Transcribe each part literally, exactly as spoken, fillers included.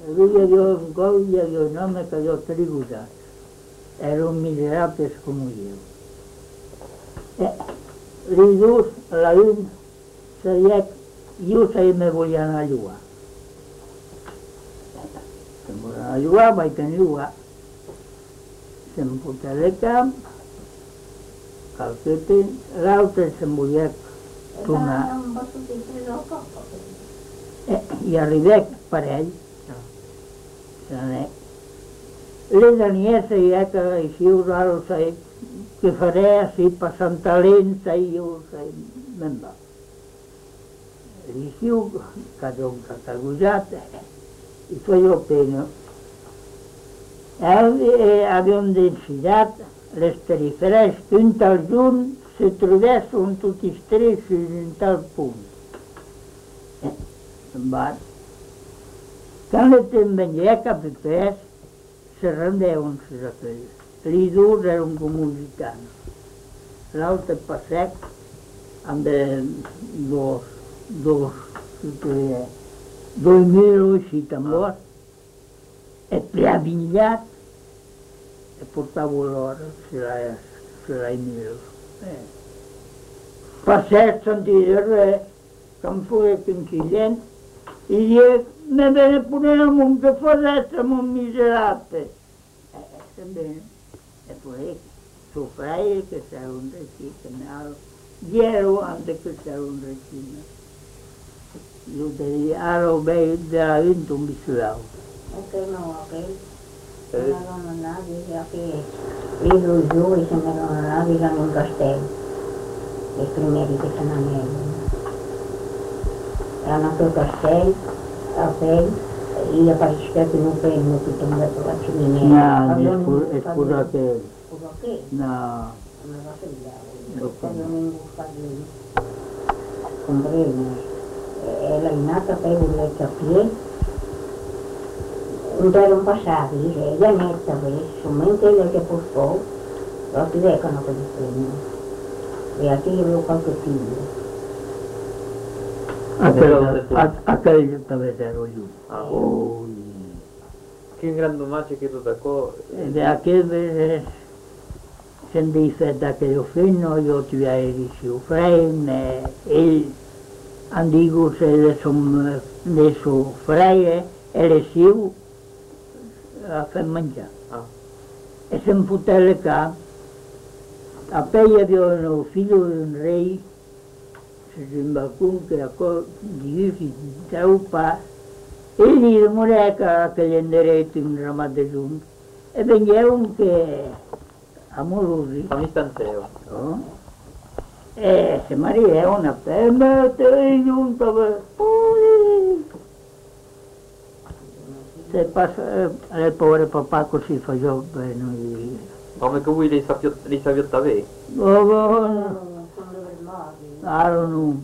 Havia jo un cop hi havia un home que jo tributat. Eren miserables com jo. Eh, li dus a la llum, sabia que jo sabia que me volia anar a llogar. Se'm volia anar a llogar, vaig anar a llogar. Se'm portà al camp, el Pepe, l'altre se'm volia tornar. Eh, I arribé per ell. Le tenia sabia que així ho sé, que faré així passant talents i jo sé, me'n va. L'estiu, cada un catalujat, i feia pena. Havíem desfilat les periferes que un tal junt se trobessin tots tres fins a un tal punt. Se'n va. Quan le venia cap a pes, se rendeven les aquelles. Els dos eren com un gitano. L'altre passat amb dos, dos, dos mil així tambors, e preavingat, e portava l'hora, se l'ha mil. Passat sentia res, que em feia quinquillent, i dic, me vene a poner amb un que fos amb un miserable. Eh, també, e poi suo fratello che sarà un recino, dietro anche che sarà un recino. Io devi aro bei della vinto un bisulao. Ok, no, ok. Se ne erano andati, che lì giù e se ne erano andati in un castello. I primi che se ne andavano. Erano quel castello, a pelle. Io partecipato in un premio tutto un detto la ciminea. No, è scusa che... Scusa che? No. Una cosa di là. Quando mi inguffati con breve. E la nata per un letto a piedi. Un giorno passato, lei è netta, solamente lei che portò, lo si recano per il premio. E a te avevo qualche figlio. Aquell també ero jo. Quin gran domatge que tot això... D'aquell se'n dice d'aquell fino, jo t'havia dit seu frare, ell han dit que de seu frare era seu a fer menjar. E se'n foté al camp. A pell hi havia un fill d'un rei, un balcón que era difícil de traupar, e lì morì che gli enderetti un ramat de giunta, e venivano che amorosi. Fammi stanteo. E se mariavano a pelle, e giunta, se passa, il povero papà così faceva bene. Come che voi li sapete avere? I don't know.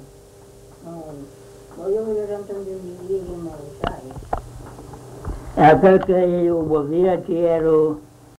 E perché io vuol dire che ero